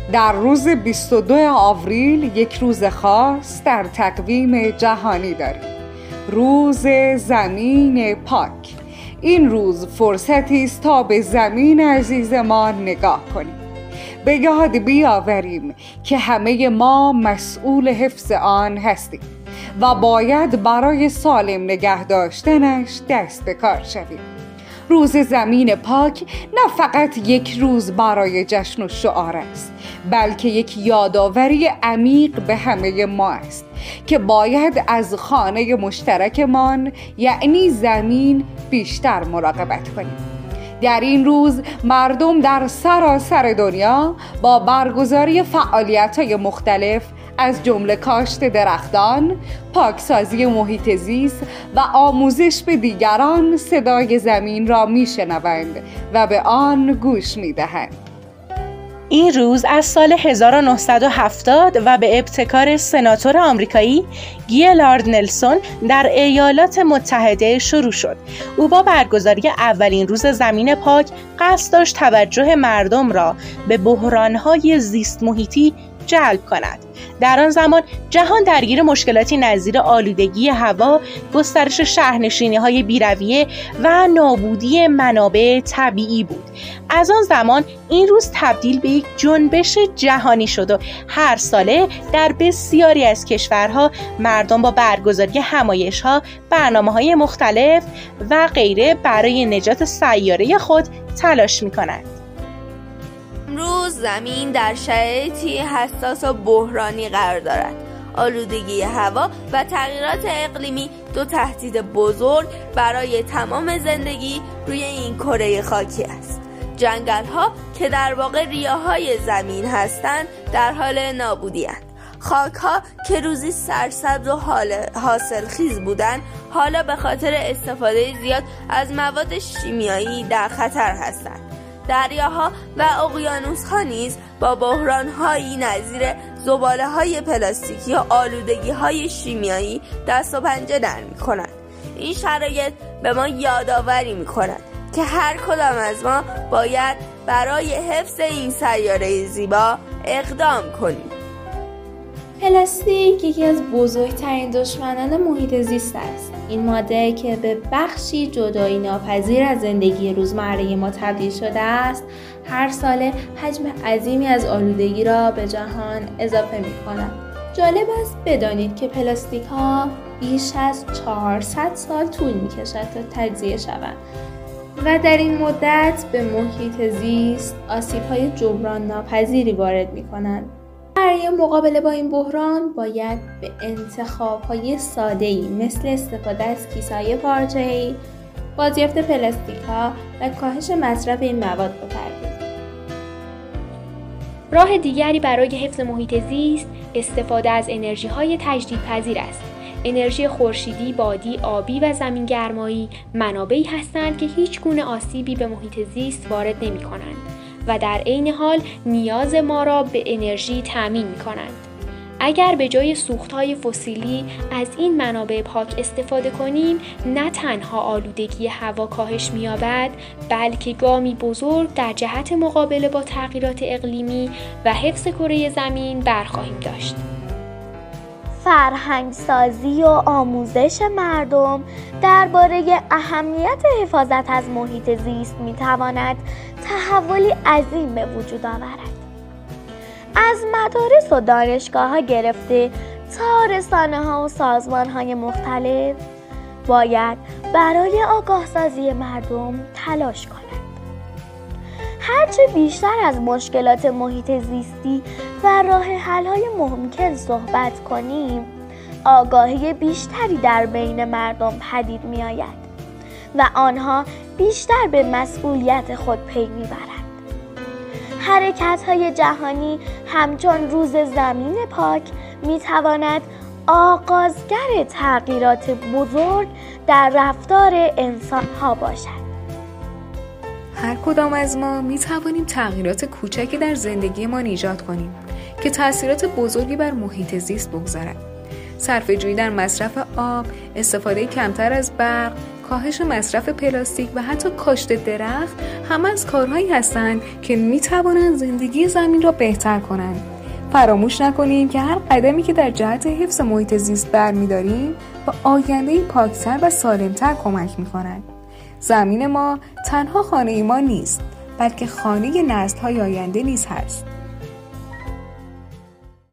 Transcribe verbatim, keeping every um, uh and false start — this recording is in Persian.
در روز بیست و دوم آوریل یک روز خاص در تقویم جهانی داریم، روز زمین پاک. این روز فرصتی است تا به زمین عزیزمان نگاه کنیم، به یاد بیاوریم که همه ما مسئول حفظ آن هستیم و باید برای سالم نگه داشتنش دست به کار شویم. روز زمین پاک نه فقط یک روز برای جشن و شعار است، بلکه یک یادآوری عمیق به همه ما است که باید از خانه مشترکمان یعنی زمین بیشتر مراقبت کنیم. در این روز مردم در سراسر دنیا با برگزاری فعالیت‌های مختلف از جمله کاشت درختان، پاکسازی محیط زیست و آموزش به دیگران صدای زمین را میشنوند و به آن گوش میدهند. این روز از سال هزار و نهصد و هفتاد و به ابتکار سناتور آمریکایی گیلارد نلسون در ایالات متحده شروع شد. او با برگزاری اولین روز زمین پاک قصد داشت توجه مردم را به بحران‌های زیست محیطی جلب کند. در آن زمان جهان درگیر مشکلاتی نظیر آلودگی هوا، گسترش شهرنشینی‌های بی‌رویه و نابودی منابع طبیعی بود. از آن زمان این روز تبدیل به یک جنبش جهانی شد و هر ساله در بسیاری از کشورها مردم با برگزاری همایش‌ها، برنامه‌های مختلف و غیره برای نجات سیاره خود تلاش می‌کنند. امروز زمین در شرایطی حساس و بحرانی قرار دارد. آلودگی هوا و تغییرات اقلیمی دو تهدید بزرگ برای تمام زندگی روی این کره خاکی است. جنگل‌ها که در واقع ریه‌های زمین هستند در حال نابودی اند. خاک‌ها که روزی سرسبز و حاصلخیز بودند حالا به خاطر استفاده زیاد از مواد شیمیایی در خطر هستند. دریاها و اقیانوس‌ها نیز با بحران‌هایی نظیر زباله‌های پلاستیکی و آلودگی‌های شیمیایی دست و پنجه در می‌کنند. این شرایط به ما یادآوری می‌کند که هر کدام از ما باید برای حفظ این سیاره زیبا اقدام کنیم. پلاستیک یکی از بزرگترین دشمنان محیط زیست است. این ماده که به بخشی جدایی ناپذیر از زندگی روزمره ما تبدیل شده است، هر ساله حجم عظیمی از آلودگی را به جهان اضافه می کند. جالب است بدانید که پلاستیک ها بیش از چهارصد سال طول می کشد تا تجزیه شوند و در این مدت به محیط زیست آسیب های جبران ناپذیری وارد می کنند. برای مقابله با این بحران باید به انتخاب‌های ساده‌ای مثل استفاده از کیسه‌های پارچه‌ای، بازیافت پلاستیک‌ها و کاهش مصرف این مواد بپردازیم. راه دیگری برای حفظ محیط زیست استفاده از انرژی‌های تجدیدپذیر است. انرژی خورشیدی، بادی، آبی و زمین‌گرمایی منابعی هستند که هیچ گونه آسیبی به محیط زیست وارد نمی‌کنند و در عین حال نیاز ما را به انرژی تامین می‌کنند. اگر به جای سوخت‌های فسیلی از این منابع پاک استفاده کنیم، نه تنها آلودگی هوا کاهش می‌یابد، بلکه گامی بزرگ در جهت مقابله با تغییرات اقلیمی و حفظ کره زمین برخواهیم داشت. فرهنگ سازی و آموزش مردم درباره اهمیت حفاظت از محیط زیست می‌تواند تحولی عظیم به وجود آورد. از مدارس و دانشگاه‌ها گرفته تا رسانه‌ها و سازمان‌های مختلف باید برای آگاه سازی مردم تلاش کنند. هرچه بیشتر از مشکلات محیط زیستی و راه حل‌های ممکن صحبت کنیم، آگاهی بیشتری در بین مردم پدید می‌آید و آنها بیشتر به مسئولیت خود پی می‌برند. حرکت‌های جهانی همچون روز زمین پاک می‌تواند آغازگر تغییرات بزرگ در رفتار انسان‌ها باشد. هر کدام از ما می توانیم تغییرات کوچکی در زندگی ما ایجاد کنیم که تأثیرات بزرگی بر محیط زیست بگذارد. صرفه‌جویی در مصرف آب، استفاده کمتر از برق، کاهش مصرف پلاستیک و حتی کاشت درخت همه از کارهایی هستند که میتوانند زندگی زمین را بهتر کنند. فراموش نکنیم که هر قدمی که در جهت حفظ محیط زیست برمی‌داریم به آینده‌ای پاکتر و سالمتر کمک می‌کند. زمین ما تنها خانه ما نیست، بلکه خانه نسل‌های آینده نیز هست.